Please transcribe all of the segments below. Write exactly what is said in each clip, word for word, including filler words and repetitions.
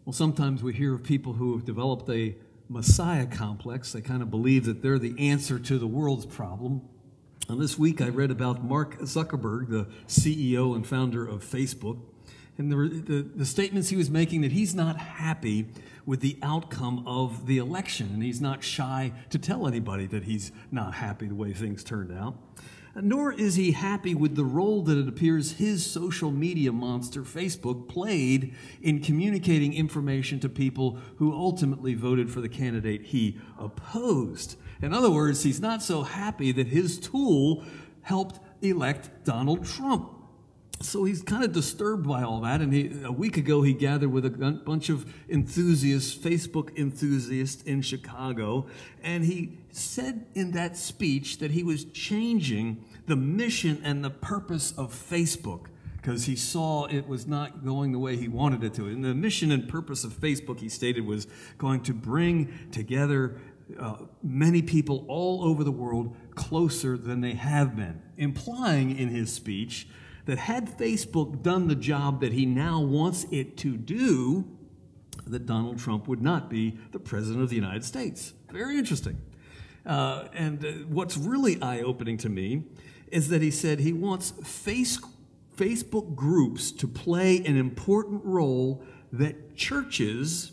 Well, sometimes we hear of people who have developed a Messiah complex. They kind of believe that they're the answer to the world's problem. And this week I read about Mark Zuckerberg, the C E O and founder of Facebook, and the, the, the statements he was making that he's not happy with the outcome of the election, and he's not shy to tell anybody that he's not happy the way things turned out. Nor is he happy with the role that it appears his social media monster, Facebook, played in communicating information to people who ultimately voted for the candidate he opposed. In other words, he's not so happy that his tool helped elect Donald Trump. So he's kind of disturbed by all that, and he, a week ago he gathered with a bunch of enthusiasts, Facebook enthusiasts in Chicago, and he said in that speech that he was changing the mission and the purpose of Facebook because he saw it was not going the way he wanted it to. And the mission and purpose of Facebook, he stated, was going to bring together uh, many people all over the world closer than they have been, implying in his speech that had Facebook done the job that he now wants it to do, that Donald Trump would not be the President of the United States. Very interesting. Uh, and uh, what's really eye-opening to me is that he said he wants face, Facebook groups to play an important role that churches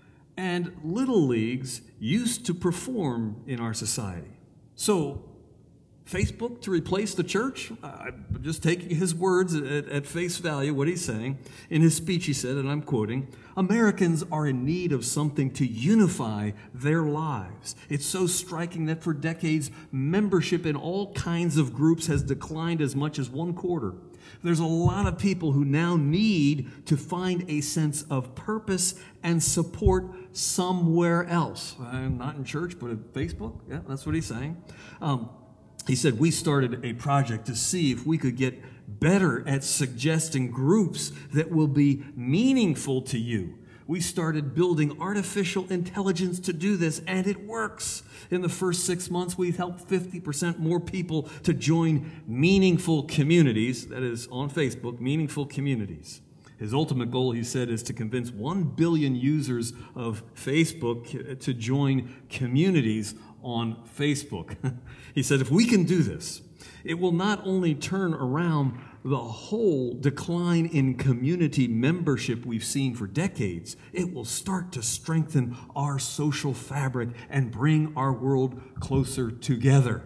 and little leagues used to perform in our society. So, Facebook to replace the church? I'm just taking his words at, at face value, what he's saying. In his speech he said, and I'm quoting, "Americans are in need of something to unify their lives. It's so striking that for decades, membership in all kinds of groups has declined as much as one quarter. There's a lot of people who now need to find a sense of purpose and support somewhere else." Uh, not in church, but at Facebook? Yeah, that's what he's saying. Um, He said, "We started a project to see if we could get better at suggesting groups that will be meaningful to you. We started building artificial intelligence to do this, and it works. In the first six months, we've helped fifty percent more people to join meaningful communities," that is, on Facebook, meaningful communities. His ultimate goal, he said, is to convince one billion users of Facebook to join communities on Facebook. He said, if we can do this, it will not only turn around the whole decline in community membership we've seen for decades, it will start to strengthen our social fabric and bring our world closer together.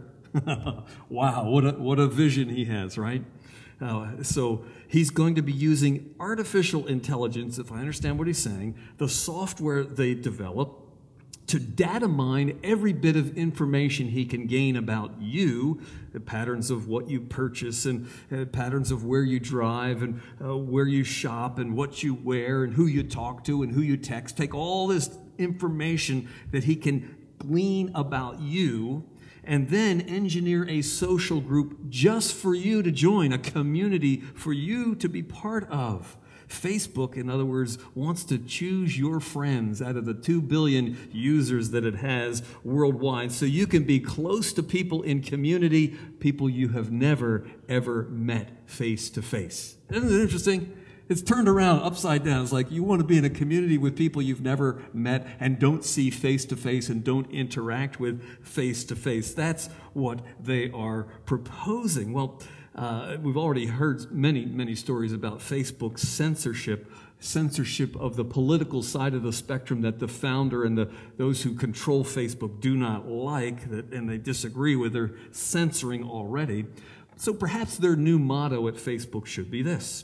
Wow, what a, what a vision he has, right? Uh, so he's going to be using artificial intelligence, if I understand what he's saying, the software they develop, to data mine every bit of information he can gain about you, the patterns of what you purchase and uh, patterns of where you drive and uh, where you shop and what you wear and who you talk to and who you text. Take all this information that he can glean about you and then engineer a social group just for you to join, a community for you to be part of. Facebook, in other words, wants to choose your friends out of the two billion users that it has worldwide so you can be close to people in community, people you have never, ever met face to face. Isn't it interesting? It's turned around upside down. It's like you want to be in a community with people you've never met and don't see face to face and don't interact with face to face. That's what they are proposing. Well, Uh, we've already heard many, many stories about Facebook's censorship, censorship of the political side of the spectrum that the founder and the, those who control Facebook do not like that, and they disagree with. They're censoring already. So perhaps their new motto at Facebook should be this: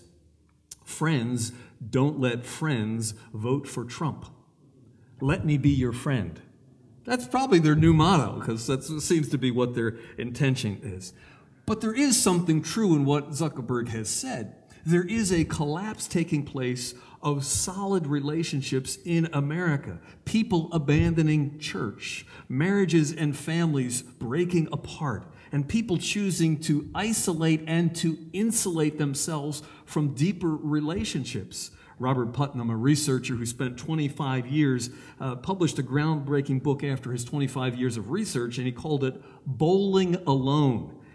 friends, don't let friends vote for Trump. Let me be your friend. That's probably their new motto, because that seems to be what their intention is. But there is something true in what Zuckerberg has said. There is a collapse taking place of solid relationships in America. People abandoning church, marriages and families breaking apart, and people choosing to isolate and to insulate themselves from deeper relationships. Robert Putnam, a researcher who spent twenty-five years, uh, published a groundbreaking book after his twenty-five years of research, and he called it Bowling Alone.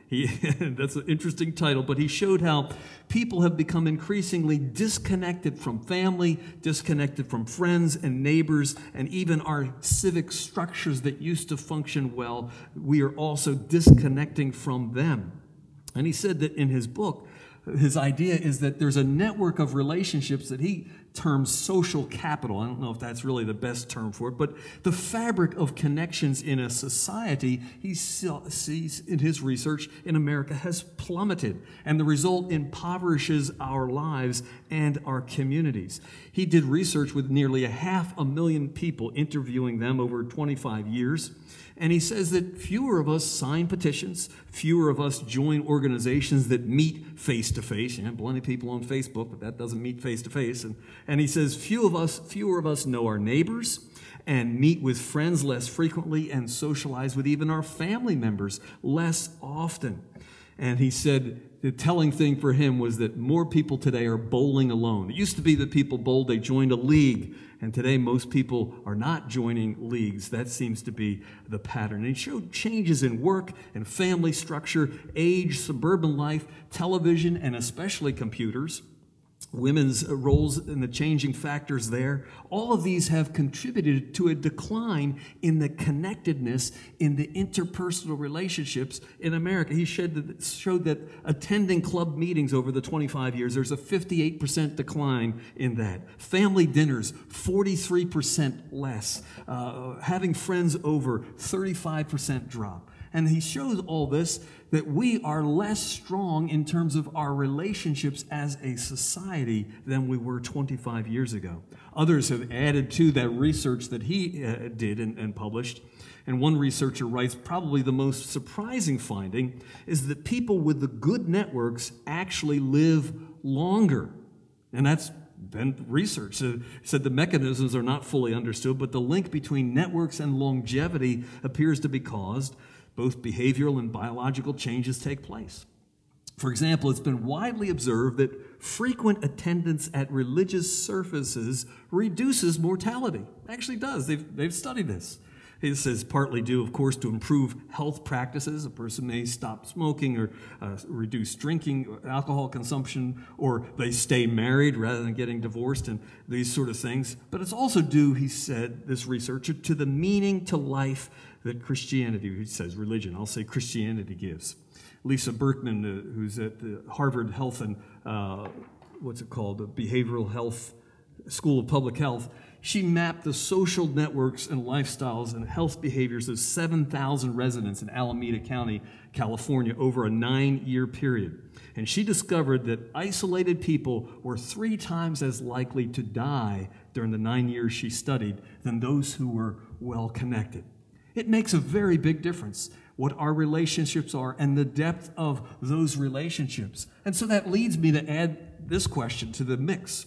He, that's an interesting title, but he showed how people have become increasingly disconnected from family, disconnected from friends and neighbors, and even our civic structures that used to function well. We are also disconnecting from them. And he said that in his book, his idea is that there's a network of relationships that he terms social capital. I don't know if that's really the best term for it, but the fabric of connections in a society, he sees in his research in America, has plummeted, and the result impoverishes our lives and our communities. He did research with nearly a half a million people, interviewing them over twenty-five years. And he says that fewer of us sign petitions, fewer of us join organizations that meet face-to-face. You have plenty of people on Facebook, but that doesn't meet face-to-face. And, and he says few of us, fewer of us know our neighbors and meet with friends less frequently and socialize with even our family members less often. And he said the telling thing for him was that more people today are bowling alone. It used to be that people bowled, they joined a league. And today, most people are not joining leagues. That seems to be the pattern. And he showed changes in work and family structure, age, suburban life, television, and especially computers, women's roles and the changing factors there. All of these have contributed to a decline in the connectedness in the interpersonal relationships in America. He showed that, showed that attending club meetings over the twenty-five years, there's a fifty-eight percent decline in that. Family dinners, forty-three percent less. Uh, having friends over, thirty-five percent drop. And he shows all this, that we are less strong in terms of our relationships as a society than we were twenty-five years ago. Others have added to that research that he uh, did and, and published. And one researcher writes, probably the most surprising finding is that people with the good networks actually live longer. And that's been researched. It said the mechanisms are not fully understood, but the link between networks and longevity appears to be caused. Both behavioral and biological changes take place. For example, it's been widely observed that frequent attendance at religious services reduces mortality. It actually does. They've, they've studied this. It says partly due, of course, to improve health practices. A person may stop smoking or uh, reduce drinking, or alcohol consumption, or they stay married rather than getting divorced, and these sort of things. But it's also due, he said, this researcher, to the meaning to life that Christianity, he says religion, I'll say Christianity gives. Lisa Berkman, uh, who's at the Harvard Health and, uh, what's it called, the Behavioral Health School of Public Health, she mapped the social networks and lifestyles and health behaviors of seven thousand residents in Alameda County, California, over a nine-year period. And she discovered that isolated people were three times as likely to die during the nine years she studied than those who were well-connected. It makes a very big difference what our relationships are and the depth of those relationships. And so that leads me to add this question to the mix.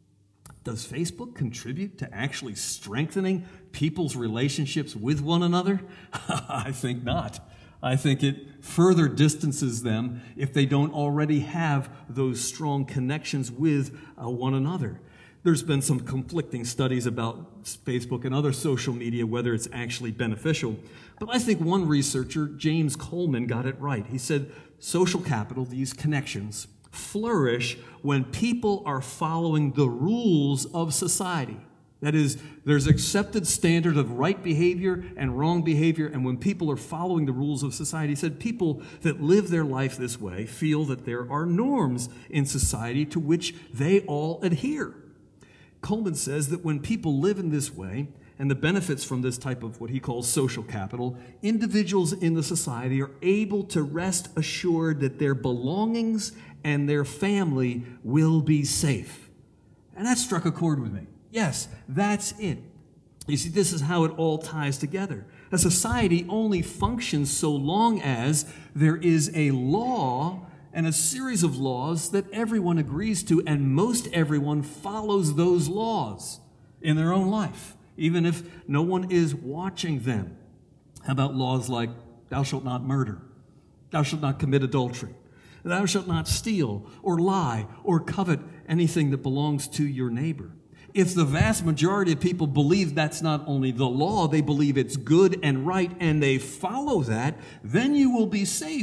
Does Facebook contribute to actually strengthening people's relationships with one another? I think not. I think it further distances them if they don't already have those strong connections with uh, one another. There's been some conflicting studies about Facebook and other social media, whether it's actually beneficial. But I think one researcher, James Coleman, got it right. He said social capital, these connections, flourish when people are following the rules of society. That is, there's accepted standard of right behavior and wrong behavior, and when people are following the rules of society, he said people that live their life this way feel that there are norms in society to which they all adhere. Coleman says that when people live in this way, and the benefits from this type of what he calls social capital, individuals in the society are able to rest assured that their belongings and their family will be safe. And that struck a chord with me. Yes, that's it. You see, this is how it all ties together. A society only functions so long as there is a law and a series of laws that everyone agrees to, and most everyone follows those laws in their own life, even if no one is watching them. How about laws like, thou shalt not murder, thou shalt not commit adultery, thou shalt not steal or lie or covet anything that belongs to your neighbor? If the vast majority of people believe that's not only the law, they believe it's good and right, and they follow that, then you will be safe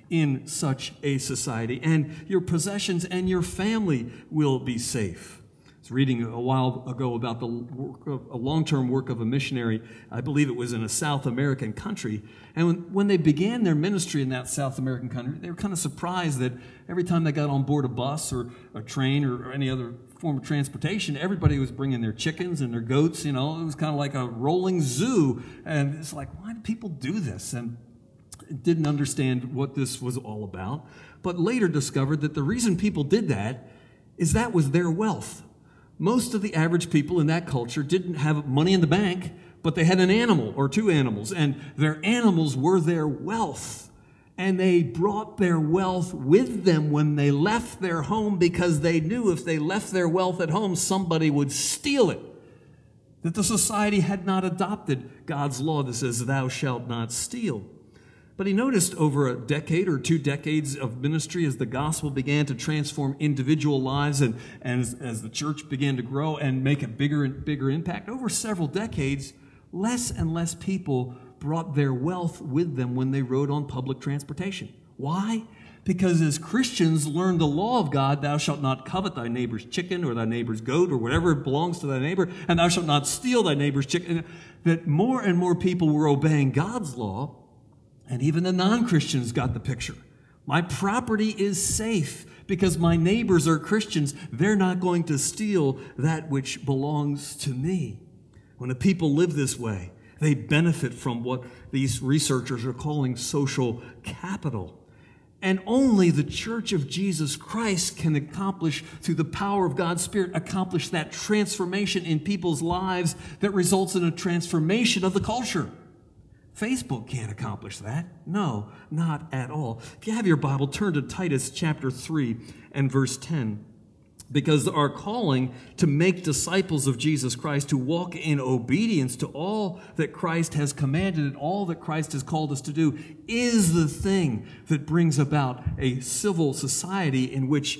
in such a society, and your possessions and your family will be safe. I was reading a while ago about the work of, a long-term work of a missionary. I believe it was in a South American country. And when, when they began their ministry in that South American country, they were kind of surprised that every time they got on board a bus or a train or, or any other form of transportation, everybody was bringing their chickens and their goats. You know, it was kind of like a rolling zoo. And it's like, why do people do this? And didn't understand what this was all about, but later discovered that the reason people did that is that was their wealth. Most of the average people in that culture didn't have money in the bank, but they had an animal or two animals, and their animals were their wealth. And they brought their wealth with them when they left their home because they knew if they left their wealth at home, somebody would steal it. That the society had not adopted God's law that says, thou shalt not steal. But he noticed over a decade or two decades of ministry as the gospel began to transform individual lives and, and as, as the church began to grow and make a bigger and bigger impact, over several decades, less and less people brought their wealth with them when they rode on public transportation. Why? Because as Christians learned the law of God, thou shalt not covet thy neighbor's chicken or thy neighbor's goat or whatever belongs to thy neighbor, and thou shalt not steal thy neighbor's chicken, that more and more people were obeying God's law. And even the non-Christians got the picture. My property is safe because my neighbors are Christians. They're not going to steal that which belongs to me. When a people live this way, they benefit from what these researchers are calling social capital. And only the Church of Jesus Christ can accomplish, through the power of God's Spirit, accomplish that transformation in people's lives that results in a transformation of the culture. Facebook can't accomplish that. No, not at all. If you have your Bible, turn to Titus chapter three and verse ten. Because our calling to make disciples of Jesus Christ, to walk in obedience to all that Christ has commanded and all that Christ has called us to do, is the thing that brings about a civil society in which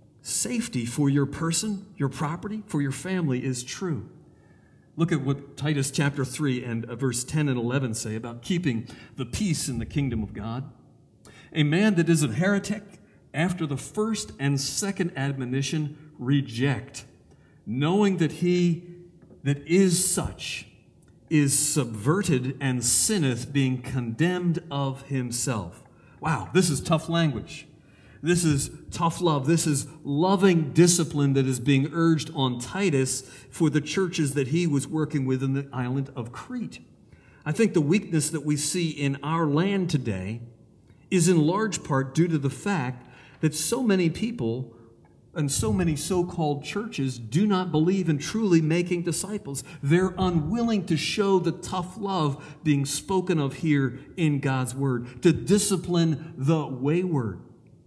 safety for your person, your property, for your family is true. Look at what Titus chapter three and verse ten and eleven say about keeping the peace in the kingdom of God. A man that is a heretic, after the first and second admonition, reject, knowing that he that is such is subverted and sinneth, being condemned of himself. Wow, this is tough language. This is tough love. This is loving discipline that is being urged on Titus for the churches that he was working with in the island of Crete. I think the weakness that we see in our land today is in large part due to the fact that so many people and so many so-called churches do not believe in truly making disciples. They're unwilling to show the tough love being spoken of here in God's Word, to discipline the wayward.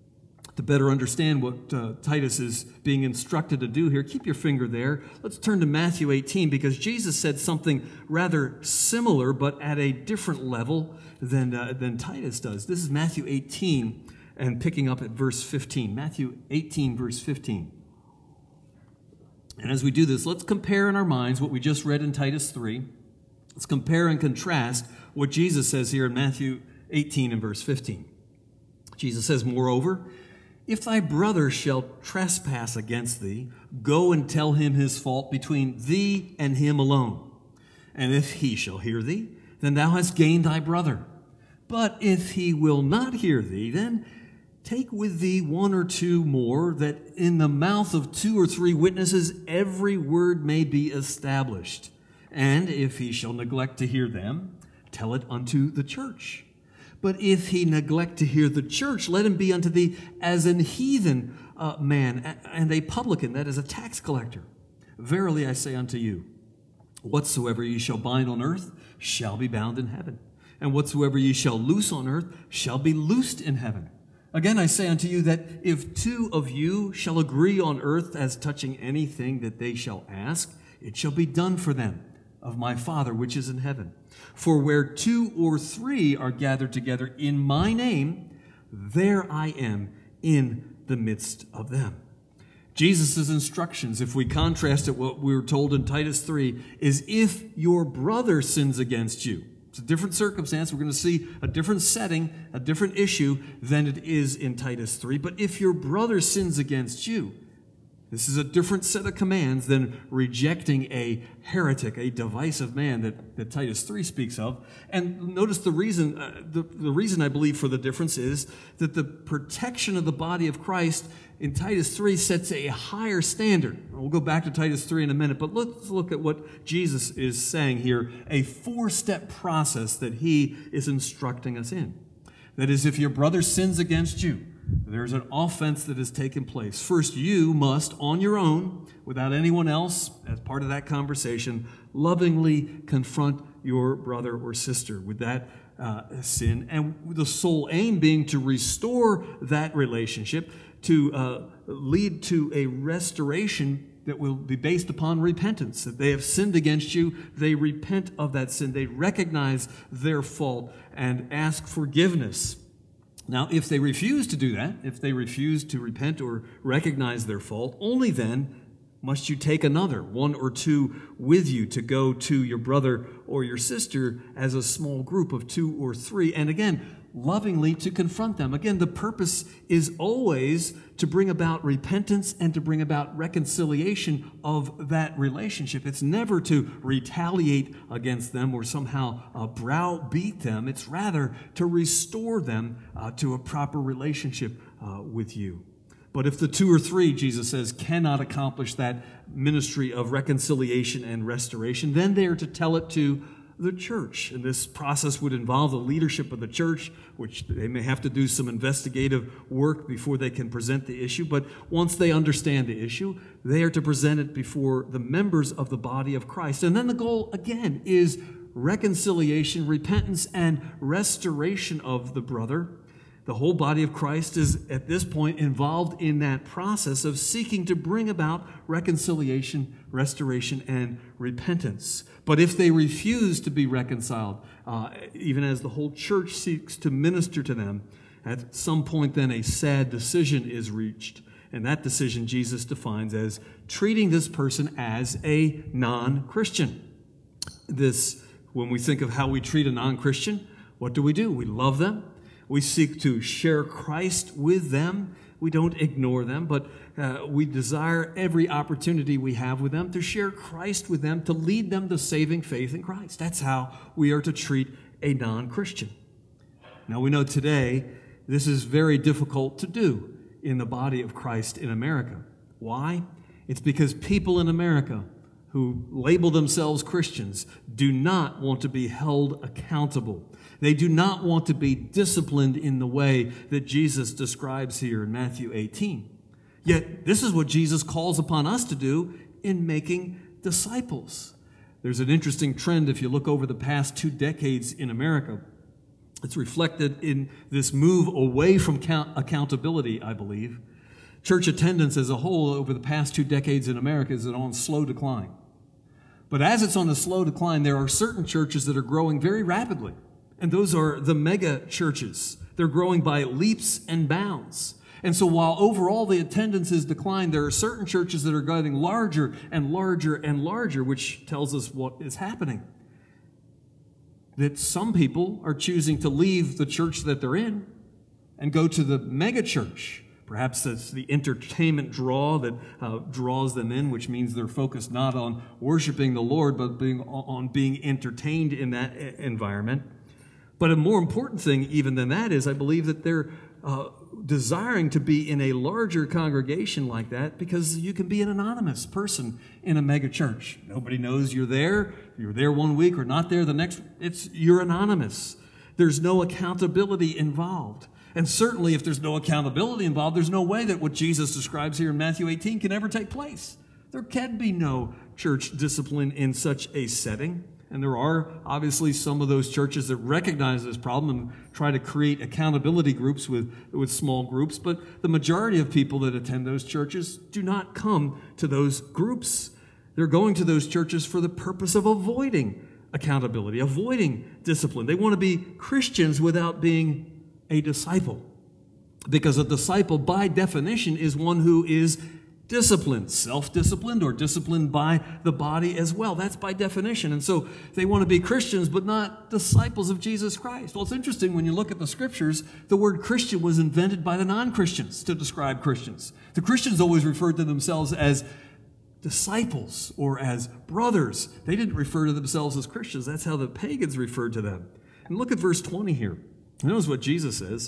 To better understand what uh, Titus is being instructed to do here, keep your finger there. Let's turn to Matthew eighteen, because Jesus said something rather similar, but at a different level than, uh, than Titus does. This is Matthew eighteen, and picking up at verse fifteen. Matthew eighteen, verse fifteen. And as we do this, let's compare in our minds what we just read in Titus three. Let's compare and contrast what Jesus says here in Matthew eighteen and verse fifteen. Jesus says, moreover, if thy brother shall trespass against thee, go and tell him his fault between thee and him alone. And if he shall hear thee, then thou hast gained thy brother. But if he will not hear thee, then take with thee one or two more, that in the mouth of two or three witnesses every word may be established. And if he shall neglect to hear them, tell it unto the church. But if he neglect to hear the church, let him be unto thee as an heathen uh, man and a publican, that is, a tax collector. Verily I say unto you, whatsoever ye shall bind on earth shall be bound in heaven, and whatsoever ye shall loose on earth shall be loosed in heaven. Again I say unto you that if two of you shall agree on earth as touching anything that they shall ask, it shall be done for them of my Father which is in heaven. For where two or three are gathered together in my name, there I am in the midst of them. Jesus' instructions, if we contrast it what we were told in Titus three, is if your brother sins against you, It's a different circumstance. We're going to see a different setting, a different issue than it is in Titus three. But if your brother sins against you, this is a different set of commands than rejecting a heretic, a divisive man that, that Titus three speaks of. And notice the reason, uh, the, the reason I believe for the difference is that the protection of the body of Christ in Titus three sets a higher standard. We'll go back to Titus three in a minute, but let's look at what Jesus is saying here, a four-step process that he is instructing us in. That is, if your brother sins against you, there's an offense that has taken place. First, you must, on your own, without anyone else, as part of that conversation, lovingly confront your brother or sister with that uh, sin, and the sole aim being to restore that relationship, to uh, lead to a restoration that will be based upon repentance. That they have sinned against you, they repent of that sin, they recognize their fault and ask forgiveness. Now, if they refuse to do that, if they refuse to repent or recognize their fault, only then must you take another, one or two with you, to go to your brother or your sister as a small group of two or three, and again, lovingly to confront them. Again, the purpose is always to bring about repentance and to bring about reconciliation of that relationship. It's never to retaliate against them or somehow uh, browbeat them. It's rather to restore them uh, to a proper relationship uh, with you. But if the two or three, Jesus says, cannot accomplish that ministry of reconciliation and restoration, then they are to tell it to the church. And this process would involve the leadership of the church, which they may have to do some investigative work before they can present the issue. But once they understand the issue, they are to present it before the members of the body of Christ. And then the goal, again, is reconciliation, repentance, and restoration of the brother. The whole body of Christ is, at this point, involved in that process of seeking to bring about reconciliation, restoration, and repentance. But if they refuse to be reconciled, uh, even as the whole church seeks to minister to them, at some point then a sad decision is reached. And that decision Jesus defines as treating this person as a non-Christian. This, when we think of how we treat a non-Christian, what do we do? We love them. We seek to share Christ with them. We don't ignore them, but uh, we desire every opportunity we have with them to share Christ with them, to lead them to saving faith in Christ. That's how we are to treat a non-Christian. Now, we know today this is very difficult to do in the body of Christ in America. Why? It's because people in America who label themselves Christians do not want to be held accountable. They do not want to be disciplined in the way that Jesus describes here in Matthew eighteen. Yet, this is what Jesus calls upon us to do in making disciples. There's an interesting trend if you look over the past two decades in America. It's reflected in this move away from count- accountability, I believe. Church attendance as a whole over the past two decades in America is on slow decline. But as it's on a slow decline, there are certain churches that are growing very rapidly. And those are the mega churches. They're growing by leaps and bounds. And so while overall the attendance is declined, there are certain churches that are getting larger and larger and larger, which tells us what is happening. That some people are choosing to leave the church that they're in and go to the mega church. Perhaps that's the entertainment draw that uh, draws them in, which means they're focused not on worshiping the Lord, but being on being entertained in that environment. But a more important thing even than that is I believe that they're uh, desiring to be in a larger congregation like that because you can be an anonymous person in a mega church. Nobody knows you're there. You're there one week or not there the next. It's you're anonymous. There's no accountability involved. And certainly if there's no accountability involved, there's no way that what Jesus describes here in Matthew eighteen can ever take place. There can be no church discipline in such a setting. And there are obviously some of those churches that recognize this problem and try to create accountability groups with, with small groups. But the majority of people that attend those churches do not come to those groups. They're going to those churches for the purpose of avoiding accountability, avoiding discipline. They want to be Christians without being a disciple. Because a disciple, by definition, is one who is disciplined, self-disciplined, or disciplined by the body as well. That's by definition. And so they want to be Christians, but not disciples of Jesus Christ. Well, it's interesting when you look at the scriptures, the word Christian was invented by the non-Christians to describe Christians. The Christians always referred to themselves as disciples or as brothers. They didn't refer to themselves as Christians. That's how the pagans referred to them. And look at verse twenty here. Notice what Jesus says.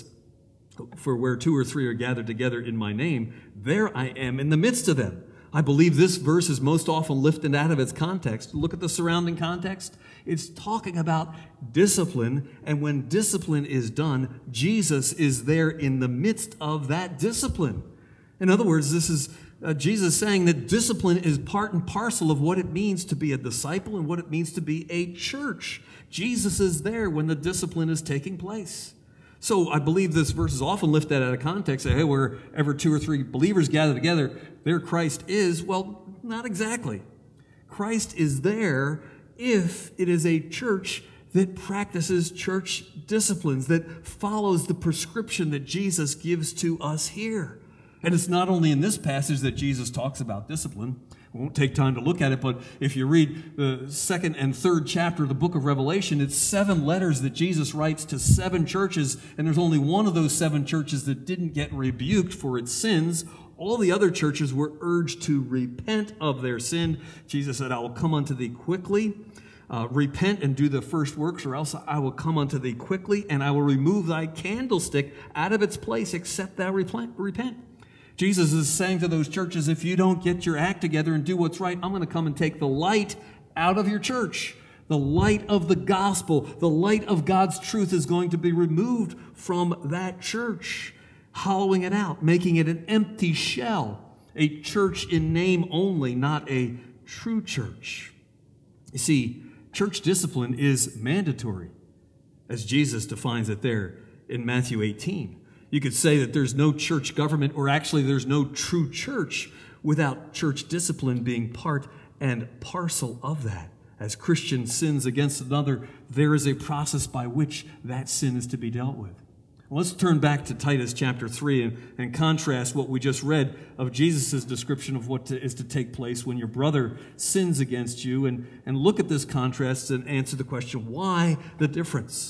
For where two or three are gathered together in my name, there I am in the midst of them. I believe this verse is most often lifted out of its context. Look at the surrounding context. It's talking about discipline, and when discipline is done, Jesus is there in the midst of that discipline. In other words, this is uh, Jesus saying that discipline is part and parcel of what it means to be a disciple and what it means to be a church. Jesus is there when the discipline is taking place. So I believe this verse is often lifted out of context. Say, hey, wherever two or three believers gather together, there Christ is. Well, not exactly. Christ is there if it is a church that practices church disciplines, that follows the prescription that Jesus gives to us here. And it's not only in this passage that Jesus talks about discipline. We won't take time to look at it, but if you read the second and third chapter of the book of Revelation, it's seven letters that Jesus writes to seven churches, and there's only one of those seven churches that didn't get rebuked for its sins. All the other churches were urged to repent of their sin. Jesus said, I will come unto thee quickly. Uh, repent and do the first works, or else I will come unto thee quickly, and I will remove thy candlestick out of its place, except thou repent. Jesus is saying to those churches, if you don't get your act together and do what's right, I'm going to come and take the light out of your church. The light of the gospel, the light of God's truth is going to be removed from that church, hollowing it out, making it an empty shell, a church in name only, not a true church. You see, church discipline is mandatory, as Jesus defines it there in Matthew eighteen. You could say that there's no church government, or actually there's no true church without church discipline being part and parcel of that. As Christian sins against another, there is a process by which that sin is to be dealt with. Well, let's turn back to Titus chapter three and, and contrast what we just read of Jesus' description of what to, is to take place when your brother sins against you, and, and look at this contrast and answer the question, why the difference?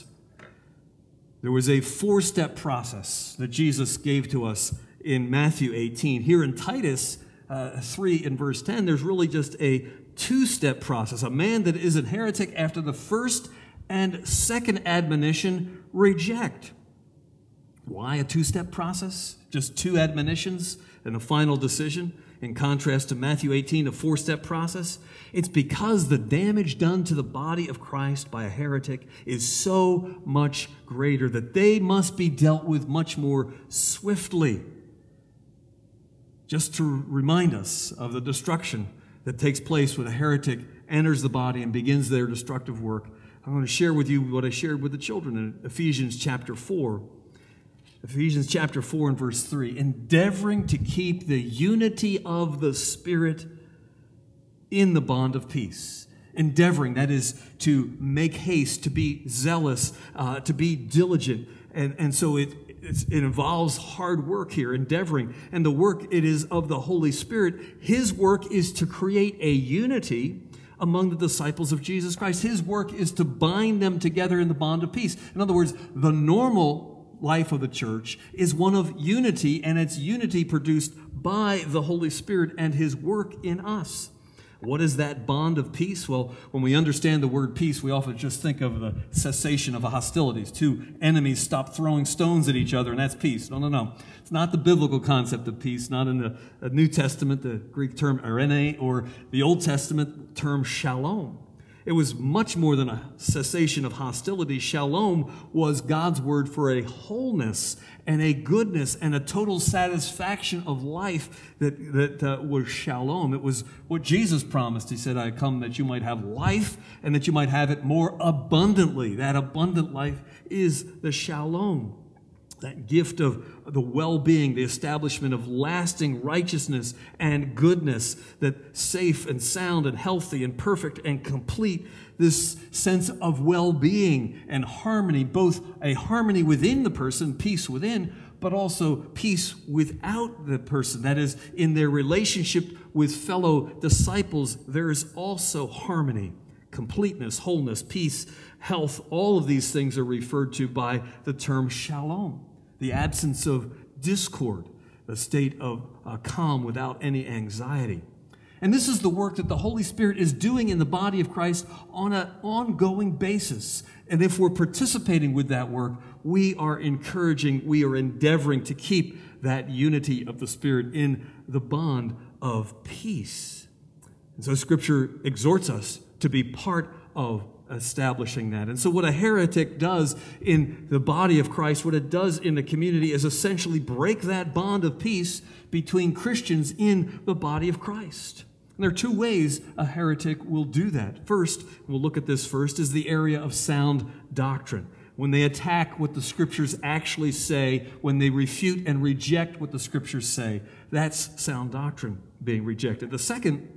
There was a four-step process that Jesus gave to us in Matthew eighteen. Here in Titus uh, three and verse ten, there's really just a two-step process. A man that is a heretic after the first and second admonition, reject. Why a two-step process? Just two admonitions and a final decision? In contrast to Matthew eighteen, a four-step process. It's because the damage done to the body of Christ by a heretic is so much greater that they must be dealt with much more swiftly. Just to remind us of the destruction that takes place when a heretic enters the body and begins their destructive work, I'm going to share with you what I shared with the children in Ephesians chapter four. Ephesians chapter four and verse three, endeavoring to keep the unity of the Spirit in the bond of peace. Endeavoring, that is to make haste, to be zealous, uh, to be diligent. And, and so it, it's, it involves hard work here, endeavoring. And the work, it is of the Holy Spirit. His work is to create a unity among the disciples of Jesus Christ. His work is to bind them together in the bond of peace. In other words, the normal life of the church is one of unity, and it's unity produced by the Holy Spirit and His work in us. What is that bond of peace? Well, when we understand the word peace, we often just think of the cessation of hostilities. Two enemies stop throwing stones at each other, and that's peace. No, no, no. It's not the biblical concept of peace, not in the New Testament, the Greek term eirene, or the Old Testament term shalom. It was much more than a cessation of hostility. Shalom was God's word for a wholeness and a goodness and a total satisfaction of life that, that uh, was shalom. It was what Jesus promised. He said, I come that you might have life and that you might have it more abundantly. That abundant life is the shalom. That gift of the well-being, the establishment of lasting righteousness and goodness, that safe and sound and healthy and perfect and complete, this sense of well-being and harmony, both a harmony within the person, peace within, but also peace without the person. That is, in their relationship with fellow disciples, there is also harmony, completeness, wholeness, peace, health. All of these things are referred to by the term shalom, the absence of discord, the state of uh, calm without any anxiety. And this is the work that the Holy Spirit is doing in the body of Christ on an ongoing basis. And if we're participating with that work, we are encouraging, we are endeavoring to keep that unity of the Spirit in the bond of peace. And so Scripture exhorts us to be part of establishing that. And so what a heretic does in the body of Christ, what it does in the community, is essentially break that bond of peace between Christians in the body of Christ. And there are two ways a heretic will do that. First, we'll look at this first, is the area of sound doctrine. When they attack what the Scriptures actually say, when they refute and reject what the Scriptures say, that's sound doctrine being rejected. The second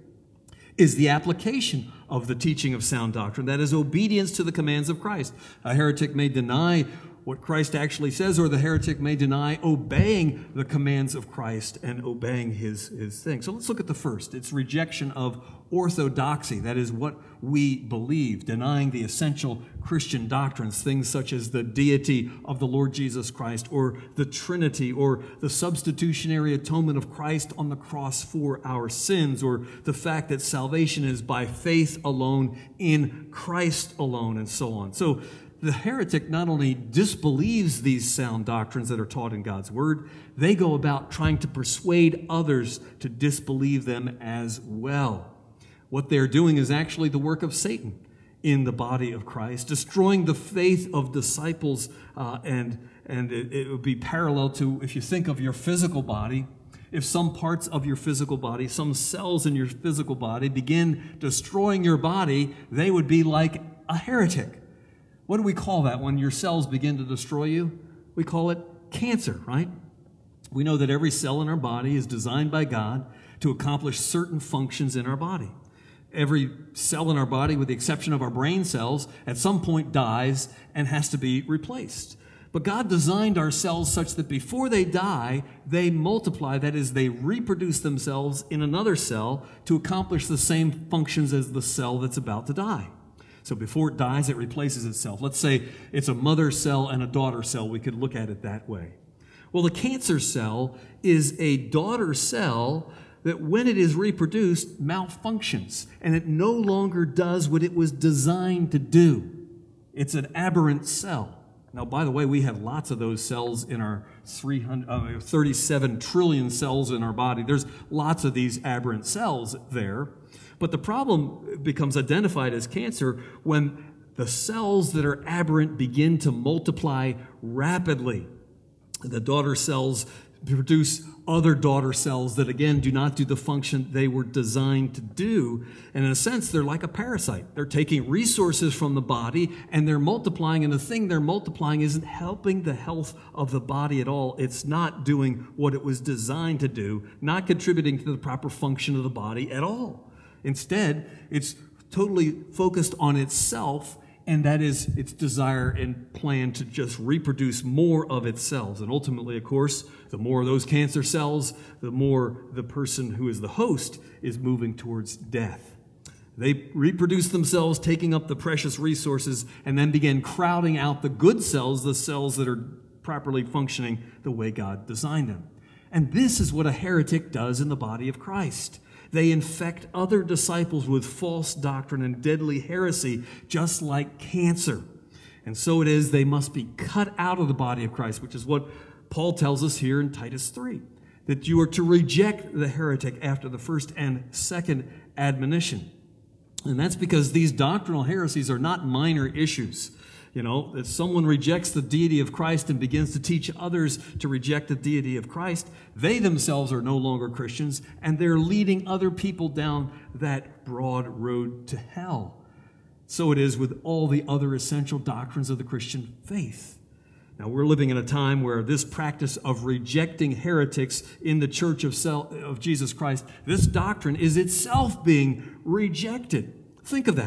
is the application of the teaching of sound doctrine. That is obedience to the commands of Christ. A heretic may deny what Christ actually says, or the heretic may deny obeying the commands of Christ and obeying his, his thing. So let's look at the first. It's rejection of orthodoxy. That is what we believe, denying the essential Christian doctrines, things such as the deity of the Lord Jesus Christ, or the Trinity, or the substitutionary atonement of Christ on the cross for our sins, or the fact that salvation is by faith alone, in Christ alone, and so on. So the heretic not only disbelieves these sound doctrines that are taught in God's Word, they go about trying to persuade others to disbelieve them as well. What they're doing is actually the work of Satan in the body of Christ, destroying the faith of disciples, uh, and, and it, it would be parallel to, if you think of your physical body, if some parts of your physical body, some cells in your physical body begin destroying your body, they would be like a heretic. What do we call that when your cells begin to destroy you? We call it cancer, right? We know that every cell in our body is designed by God to accomplish certain functions in our body. Every cell in our body, with the exception of our brain cells, at some point dies and has to be replaced. But God designed our cells such that before they die, they multiply, that is, they reproduce themselves in another cell to accomplish the same functions as the cell that's about to die. So before it dies, it replaces itself. Let's say it's a mother cell and a daughter cell. We could look at it that way. Well, the cancer cell is a daughter cell that when it is reproduced, malfunctions, and it no longer does what it was designed to do. It's an aberrant cell. Now, by the way, we have lots of those cells in our three hundred, uh, thirty-seven trillion cells in our body. There's lots of these aberrant cells there. But the problem becomes identified as cancer when the cells that are aberrant begin to multiply rapidly. The daughter cells produce other daughter cells that, again, do not do the function they were designed to do. And in a sense, they're like a parasite. They're taking resources from the body and they're multiplying, and the thing they're multiplying isn't helping the health of the body at all. It's not doing what it was designed to do, not contributing to the proper function of the body at all. Instead, it's totally focused on itself, and that is its desire and plan to just reproduce more of its cells. And ultimately, of course, the more of those cancer cells, the more the person who is the host is moving towards death. They reproduce themselves, taking up the precious resources, and then begin crowding out the good cells, the cells that are properly functioning the way God designed them. And this is what a heretic does in the body of Christ. They infect other disciples with false doctrine and deadly heresy, just like cancer. And so it is, they must be cut out of the body of Christ, which is what Paul tells us here in Titus three, that you are to reject the heretic after the first and second admonition. And that's because these doctrinal heresies are not minor issues. You know, if someone rejects the deity of Christ and begins to teach others to reject the deity of Christ, they themselves are no longer Christians, and they're leading other people down that broad road to hell. So it is with all the other essential doctrines of the Christian faith. Now, we're living in a time where this practice of rejecting heretics in the Church of, self, of Jesus Christ, this doctrine is itself being rejected. Think of that.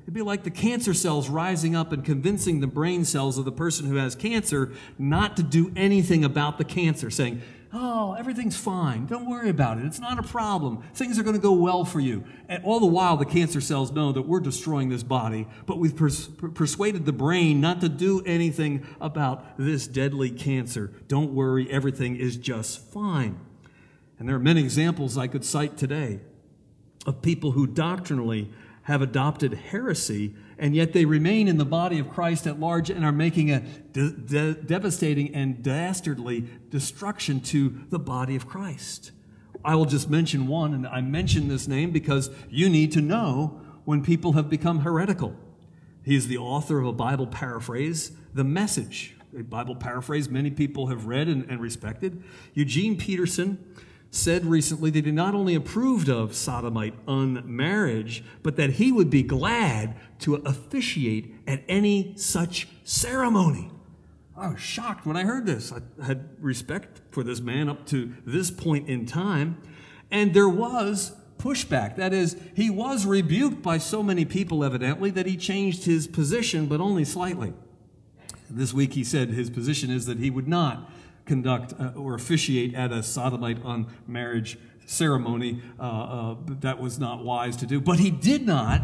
It'd be like the cancer cells rising up and convincing the brain cells of the person who has cancer not to do anything about the cancer, saying, oh, everything's fine. Don't worry about it. It's not a problem. Things are going to go well for you. And all the while, the cancer cells know that we're destroying this body, but we've pers- persuaded the brain not to do anything about this deadly cancer. Don't worry. Everything is just fine. And there are many examples I could cite today of people who doctrinally have adopted heresy, and yet they remain in the body of Christ at large and are making a de- de- devastating and dastardly destruction to the body of Christ. I will just mention one, and I mention this name because you need to know when people have become heretical. He is the author of a Bible paraphrase, The Message, a Bible paraphrase many people have read and, and respected. Eugene Peterson said recently that he not only approved of sodomite unmarriage, but that he would be glad to officiate at any such ceremony. I was shocked when I heard this. I had respect for this man up to this point in time, and there was pushback. That is, he was rebuked by so many people, evidently, that he changed his position, but only slightly. This week he said his position is that he would not conduct uh, or officiate at a sodomite on marriage ceremony. Uh, uh, that was not wise to do. But he did not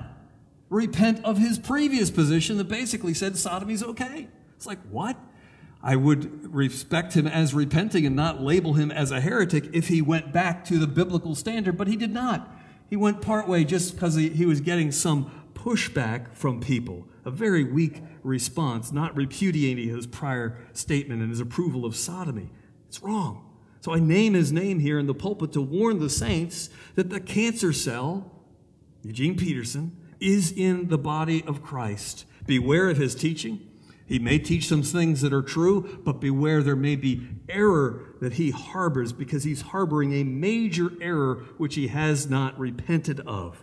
repent of his previous position that basically said sodomy's okay. It's like, what? I would respect him as repenting and not label him as a heretic if he went back to the biblical standard, but he did not. He went partway just because he, he was getting some pushback from people. A very weak response, not repudiating his prior statement and his approval of sodomy. It's wrong. So I name his name here in the pulpit to warn the saints that the cancer cell, Eugene Peterson, is in the body of Christ. Beware of his teaching. He may teach some things that are true, but beware there may be error that he harbors because he's harboring a major error which he has not repented of.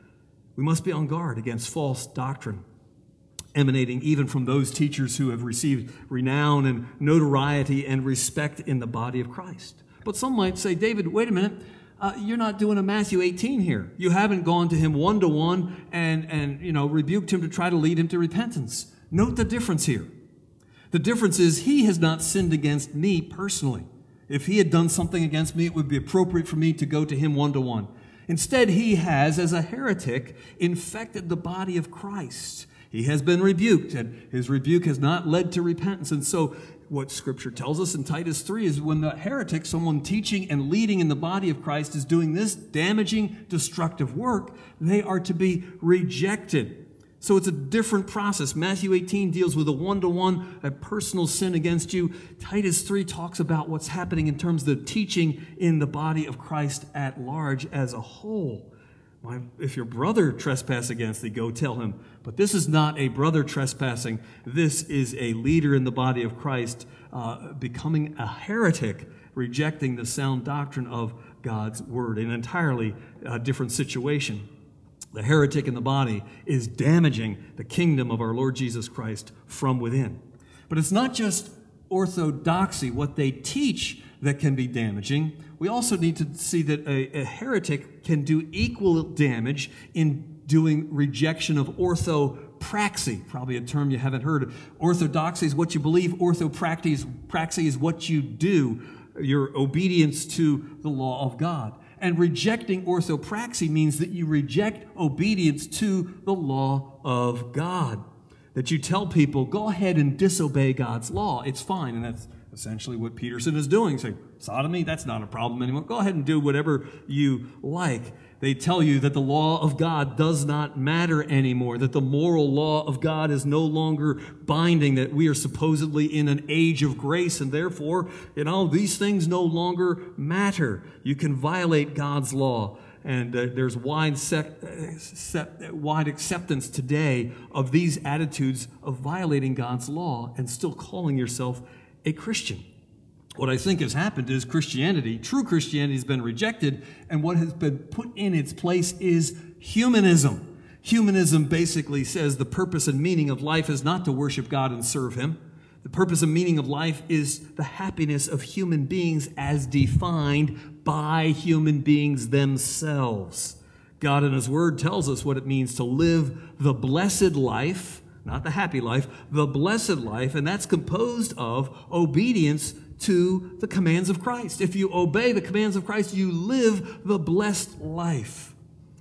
We must be on guard against false doctrine emanating even from those teachers who have received renown and notoriety and respect in the body of Christ. But some might say, David, wait a minute, uh, you're not doing a Matthew eighteen here. You haven't gone to him one-to-one and, and you know, rebuked him to try to lead him to repentance. Note the difference here. The difference is he has not sinned against me personally. If he had done something against me, it would be appropriate for me to go to him one-to-one. Instead, he has, as a heretic, infected the body of Christ. He has been rebuked, and his rebuke has not led to repentance. And so what Scripture tells us in Titus three is when the heretic, someone teaching and leading in the body of Christ, is doing this damaging, destructive work, they are to be rejected. So it's a different process. Matthew eighteen deals with a one-to-one, a personal sin against you. Titus three talks about what's happening in terms of the teaching in the body of Christ at large as a whole. If your brother trespass against thee, go tell him. But this is not a brother trespassing. This is a leader in the body of Christ uh, becoming a heretic, rejecting the sound doctrine of God's word. An entirely uh, different situation. The heretic in the body is damaging the kingdom of our Lord Jesus Christ from within. But it's not just orthodoxy, what they teach, that can be damaging. We also need to see that a, a heretic can do equal damage in doing rejection of orthopraxy, probably a term you haven't heard of. Orthodoxy is what you believe. Orthopraxy praxy is what you do, your obedience to the law of God. And rejecting orthopraxy means that you reject obedience to the law of God. That you tell people, go ahead and disobey God's law. It's fine. And that's essentially what Peterson is doing. Saying, sodomy, that's not a problem anymore. Go ahead and do whatever you like. They tell you that the law of God does not matter anymore, that the moral law of God is no longer binding, that we are supposedly in an age of grace, and therefore, you know, these things no longer matter. You can violate God's law. And uh, there's wide, sec- sec- wide acceptance today of these attitudes of violating God's law and still calling yourself a Christian. What I think has happened is Christianity, true Christianity, has been rejected, and what has been put in its place is humanism. Humanism basically says the purpose and meaning of life is not to worship God and serve Him. The purpose and meaning of life is the happiness of human beings as defined by human beings themselves. God in His Word tells us what it means to live the blessed life, not the happy life, the blessed life, and that's composed of obedience to the commands of Christ. If you obey the commands of Christ, you live the blessed life.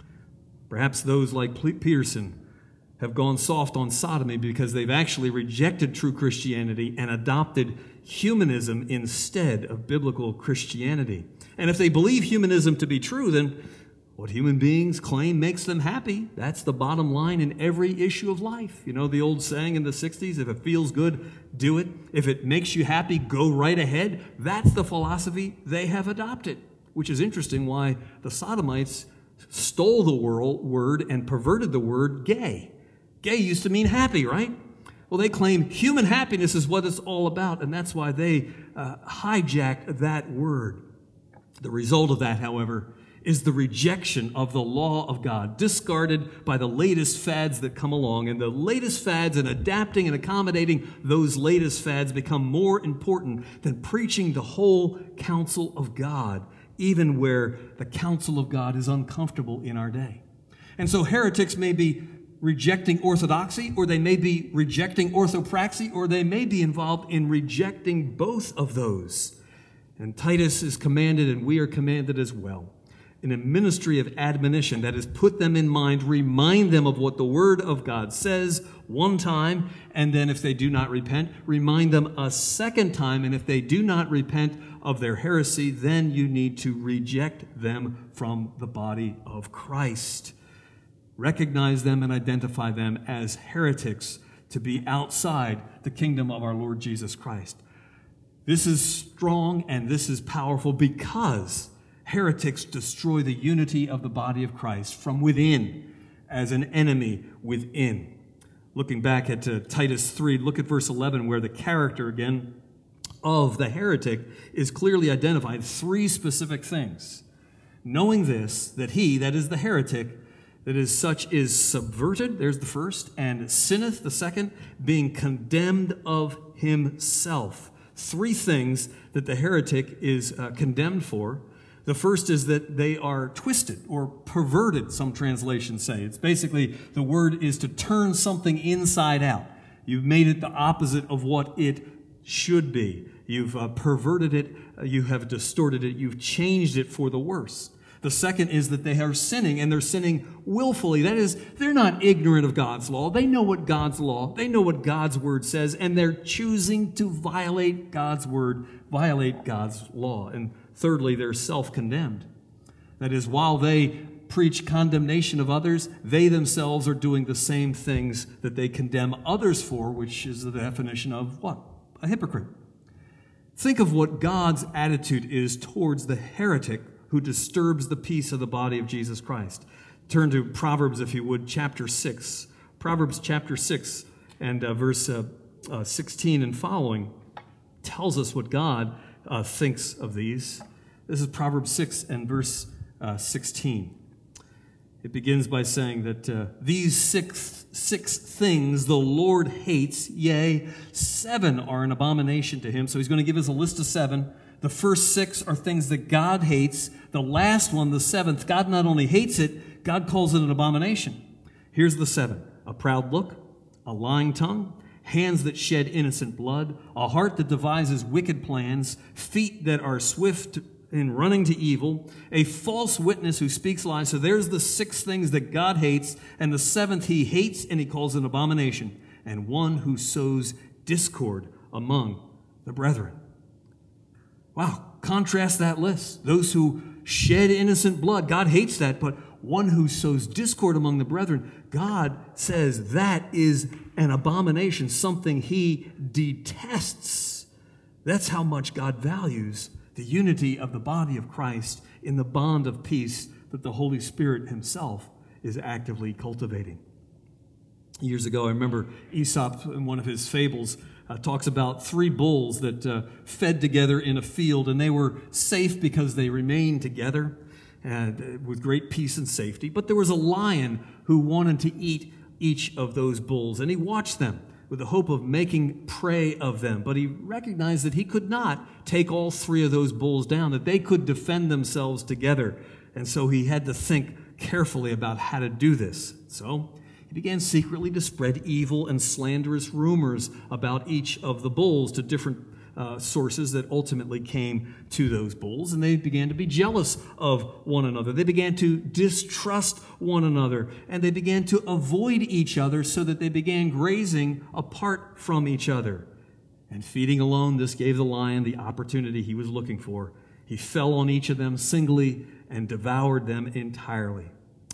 Perhaps those like Peterson have gone soft on sodomy because they've actually rejected true Christianity and adopted humanism instead of biblical Christianity. And if they believe humanism to be true, then what human beings claim makes them happy. That's the bottom line in every issue of life. You know the old saying in the sixties, if it feels good, do it. If it makes you happy, go right ahead. That's the philosophy they have adopted, which is interesting why the Sodomites stole the word and perverted the word gay. Gay used to mean happy, right? Well, they claim human happiness is what it's all about, and that's why they uh, hijacked that word. The result of that, however, is the rejection of the law of God, discarded by the latest fads that come along. And the latest fads and adapting and accommodating those latest fads become more important than preaching the whole counsel of God, even where the counsel of God is uncomfortable in our day. And so heretics may be rejecting orthodoxy, or they may be rejecting orthopraxy, or they may be involved in rejecting both of those. And Titus is commanded, and we are commanded as well, in a ministry of admonition, that is, put them in mind, remind them of what the Word of God says one time, and then if they do not repent, remind them a second time, and if they do not repent of their heresy, then you need to reject them from the body of Christ. Recognize them and identify them as heretics to be outside the kingdom of our Lord Jesus Christ. This is strong and this is powerful because heretics destroy the unity of the body of Christ from within, as an enemy within. Looking back at uh, Titus three, look at verse eleven, where the character, again, of the heretic is clearly identified. Three specific things. Knowing this, that he, that is the heretic, that is such is subverted, there's the first, and sinneth, the second, being condemned of himself. Three things that the heretic is uh, condemned for. The first is that they are twisted or perverted, some translations say. It's basically, the word is to turn something inside out. You've made it the opposite of what it should be. You've uh, perverted it, uh, you have distorted it, you've changed it for the worse. The second is that they are sinning, and they're sinning willfully. That is, they're not ignorant of God's law. They know what God's law, they know what God's word says, and they're choosing to violate God's word, violate God's law. And thirdly, they're self-condemned. That is, while they preach condemnation of others, they themselves are doing the same things that they condemn others for, which is the definition of what? A hypocrite. Think of what God's attitude is towards the heretic who disturbs the peace of the body of Jesus Christ. Turn to Proverbs, if you would, chapter six. Proverbs chapter six and uh, verse uh, uh, sixteen and following tells us what God uh, thinks of these. This is Proverbs six and verse uh, sixteen. It begins by saying that uh, these six, six things the Lord hates, yea, seven are an abomination to him. So he's going to give us a list of seven. The first six are things that God hates. The last one, the seventh, God not only hates it, God calls it an abomination. Here's the seven: a proud look, a lying tongue, hands that shed innocent blood, a heart that devises wicked plans, feet that are swift in running to evil, a false witness who speaks lies. So there's the six things that God hates, and the seventh he hates and he calls an abomination, and one who sows discord among the brethren. Wow, contrast that list. Those who shed innocent blood, God hates that, but one who sows discord among the brethren, God says that is an abomination, something he detests. That's how much God values the unity of the body of Christ in the bond of peace that the Holy Spirit himself is actively cultivating. Years ago, I remember Aesop, in one of his fables, uh, talks about three bulls that uh, fed together in a field, and they were safe because they remained together and uh, with great peace and safety. But there was a lion who wanted to eat each of those bulls, and he watched them with the hope of making prey of them. But he recognized that he could not take all three of those bulls down, that they could defend themselves together. And so he had to think carefully about how to do this. So he began secretly to spread evil and slanderous rumors about each of the bulls to different uh, sources that ultimately came to those bulls, and they began to be jealous of one another. They began to distrust one another, and they began to avoid each other so that they began grazing apart from each other. And feeding alone, this gave the lion the opportunity he was looking for. He fell on each of them singly and devoured them entirely.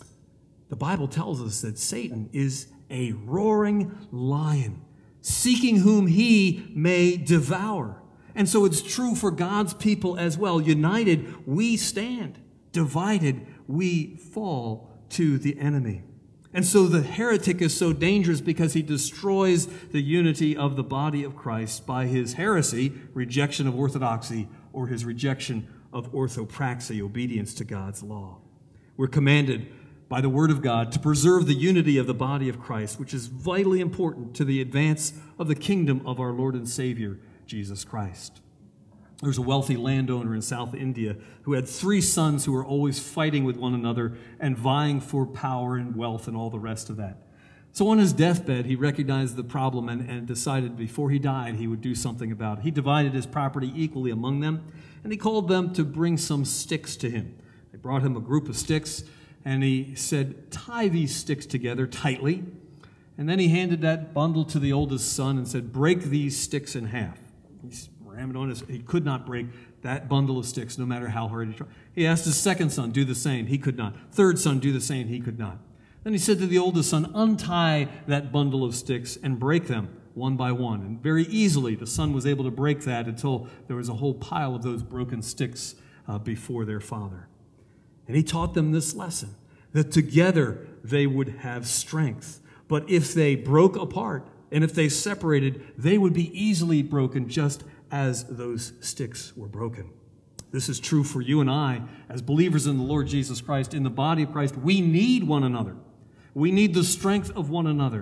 The Bible tells us that Satan is a roaring lion, seeking whom he may devour. And so it's true for God's people as well. United, we stand. Divided, we fall to the enemy. And so the heretic is so dangerous because he destroys the unity of the body of Christ by his heresy, rejection of orthodoxy, or his rejection of orthopraxy, obedience to God's law. We're commanded by the Word of God to preserve the unity of the body of Christ, which is vitally important to the advance of the kingdom of our Lord and Savior, Jesus Christ. There's a wealthy landowner in South India who had three sons who were always fighting with one another and vying for power and wealth and all the rest of that. So on his deathbed, he recognized the problem and, and decided before he died he would do something about it. He divided his property equally among them, and he called them to bring some sticks to him. They brought him a group of sticks, and he said, "Tie these sticks together tightly." And then he handed that bundle to the oldest son and said, "Break these sticks in half." He rammed on his, he could not break that bundle of sticks no matter how hard he tried. He asked his second son, do the same. He could not. Third son, do the same. He could not. Then he said to the oldest son, "Untie that bundle of sticks and break them one by one." And very easily the son was able to break that until there was a whole pile of those broken sticks uh, before their father. And he taught them this lesson, that together they would have strength. But if they broke apart and if they separated, they would be easily broken just as those sticks were broken. This is true for you and I as believers in the Lord Jesus Christ. In the body of Christ, we need one another. We need the strength of one another.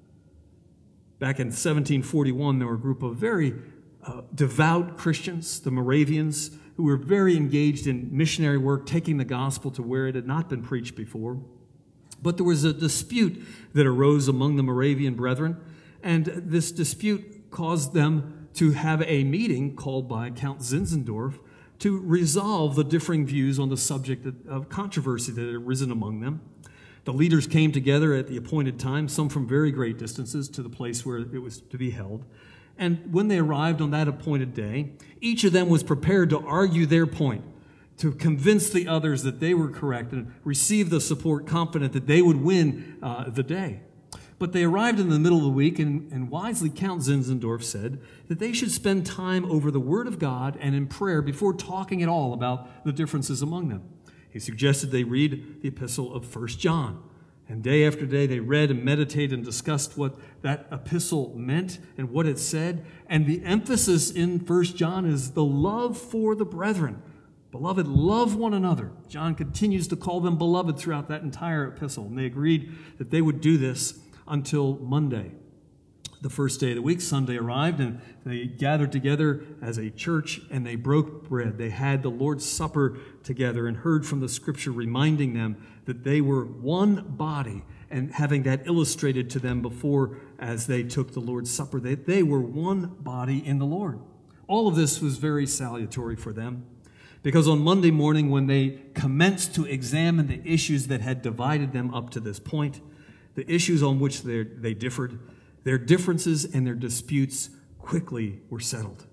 Back in seventeen forty-one, there were a group of very uh, devout Christians, the Moravians, who were very engaged in missionary work, taking the gospel to where it had not been preached before. But there was a dispute that arose among the Moravian brethren, and this dispute caused them to have a meeting called by Count Zinzendorf to resolve the differing views on the subject of controversy that had arisen among them. The leaders came together at the appointed time, some from very great distances to the place where it was to be held. And when they arrived on that appointed day, each of them was prepared to argue their point, to convince the others that they were correct and receive the support, confident that they would win uh, the day. But they arrived in the middle of the week, and, and wisely Count Zinzendorf said that they should spend time over the Word of God and in prayer before talking at all about the differences among them. He suggested they read the epistle of First John. And day after day they read and meditated and discussed what that epistle meant and what it said. And the emphasis in First John is the love for the brethren. Beloved, love one another. John continues to call them beloved throughout that entire epistle. And they agreed that they would do this until Monday. The first day of the week, Sunday arrived, and they gathered together as a church, and they broke bread. They had the Lord's Supper together and heard from the Scripture reminding them that they were one body, and having that illustrated to them before as they took the Lord's Supper, that they were one body in the Lord. All of this was very salutary for them, because on Monday morning, when they commenced to examine the issues that had divided them up to this point, the issues on which they differed, their differences and their disputes quickly were settled.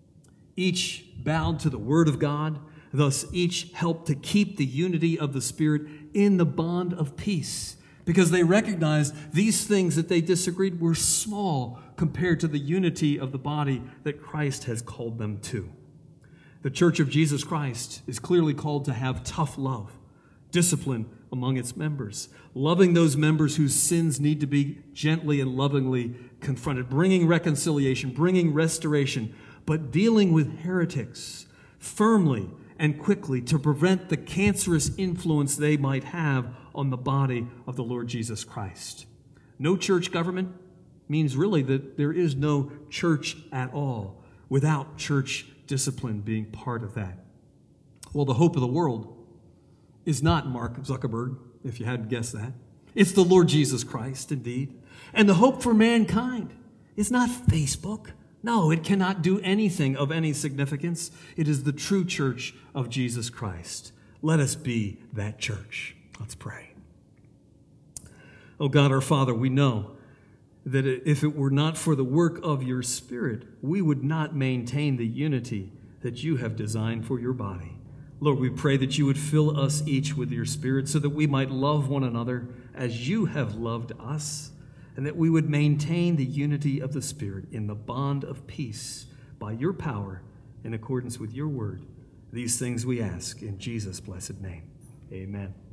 Each bowed to the Word of God, thus each helped to keep the unity of the Spirit in the bond of peace, because they recognized these things that they disagreed were small compared to the unity of the body that Christ has called them to. The Church of Jesus Christ is clearly called to have tough love, discipline among its members, loving those members whose sins need to be gently and lovingly confronted, bringing reconciliation, bringing restoration, but dealing with heretics firmly and quickly to prevent the cancerous influence they might have on the body of the Lord Jesus Christ. No church government means really that there is no church at all without church discipline being part of that. Well, the hope of the world is not Mark Zuckerberg if you hadn't guessed that. It's the Lord Jesus Christ, indeed. And the hope for mankind is not Facebook. No, it cannot do anything of any significance. It is the true church of Jesus Christ. Let us be that church. Let's pray. Oh God, our Father, we know that if it were not for the work of your Spirit, we would not maintain the unity that you have designed for your body. Lord, we pray that you would fill us each with your Spirit so that we might love one another as you have loved us, and that we would maintain the unity of the Spirit in the bond of peace by your power in accordance with your word. These things we ask in Jesus' blessed name. Amen.